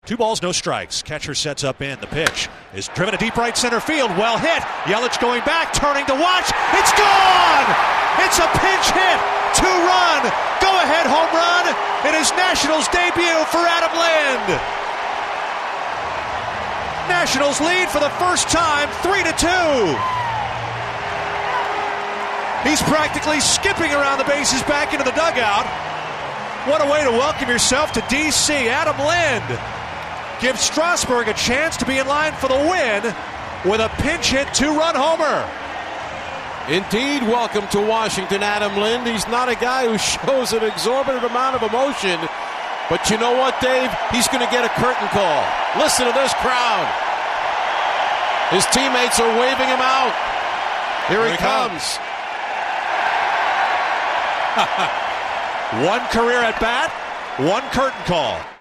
2 balls, no strikes. Catcher sets up in. The pitch is driven to deep right center field. Well hit. Yelich going back, turning to watch. It's gone! It's a pinch hit. 2-run. Go-ahead home run. It is Nationals' debut for Adam Lind. Nationals lead for the first time, 3-2. He's practically skipping around the bases back into the dugout. What a way to welcome yourself to D.C. Adam Lind gives Strasburg a chance to be in line for the win with a pinch hit 2-run homer. Indeed, welcome to Washington, Adam Lind. He's not a guy who shows an exorbitant amount of emotion, but you know what, Dave? He's going to get a curtain call. Listen to this crowd. His teammates are waving him out. Here he comes. One career at bat, one curtain call.